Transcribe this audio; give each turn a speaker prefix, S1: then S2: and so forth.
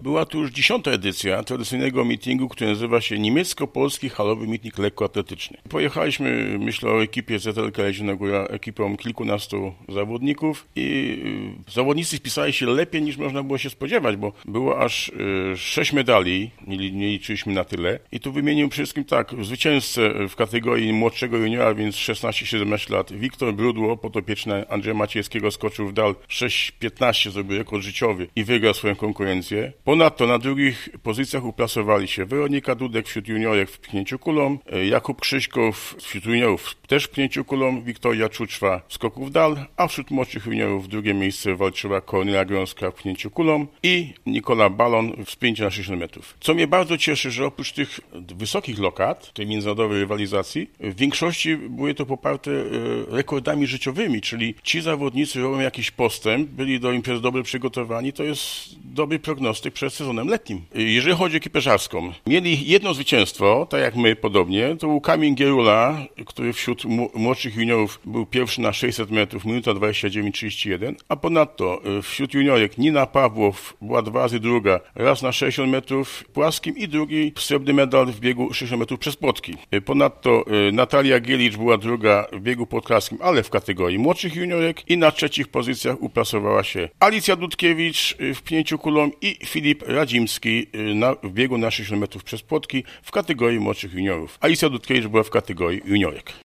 S1: Była to już 10. edycja tradycyjnego meetingu, który nazywa się Niemiecko-Polski Halowy Meeting Lekkoatletyczny. Pojechaliśmy, myślę o ekipie ZLK Zielona Góra, ekipą kilkunastu zawodników i zawodnicy wpisali się lepiej niż można było się spodziewać, bo było aż 6 medali, nie liczyliśmy na tyle. I tu wymienił przede wszystkim tak, zwycięzcę w kategorii młodszego juniora, więc 16-17 lat, Wiktor Brudło, podopieczny Andrzeja Maciejewskiego, skoczył w dal 6,15, zrobił rekord życiowy i wygrał swoją konkurencję. Ponadto na drugich pozycjach uplasowali się Weronika Dudek wśród juniorek w pchnięciu kulą, Jakub Krzyśkow wśród juniorów też w pchnięciu kulą, Wiktoria Czuczwa w skoku w dal, a wśród młodszych juniorów drugie miejsce walczyła Kornelia Grąska w pchnięciu kulą i Nikola Balon w spięciu na 60 metrów. Co mnie bardzo cieszy, że oprócz tych wysokich lokat, tej międzynarodowej rywalizacji, w większości były to poparte rekordami życiowymi, czyli ci zawodnicy robią jakiś postęp, byli do imprez dobrze przygotowani, to jest dobry prognostyk przed sezonem letnim. Jeżeli chodzi o ekipę żarską, mieli jedno zwycięstwo, tak jak my podobnie, to był Kamil Gierula, który wśród młodszych juniorów był pierwszy na 600 metrów, minuta 29:31, a ponadto wśród juniorek Nina Pawłow była 2 razy druga, raz na 60 metrów płaskim i drugi srebrny medal w biegu 60 metrów przez płotki. Ponadto Natalia Gielicz była druga w biegu podklaskim, ale w kategorii młodszych juniorek i na trzecich pozycjach uplasowała się Alicja Dudkiewicz w pchnięciu kulą i Filip Radzimski w biegu na 60 metrów przez płotki w kategorii młodszych juniorów. Alicja Dudkiewicz była w kategorii juniorek.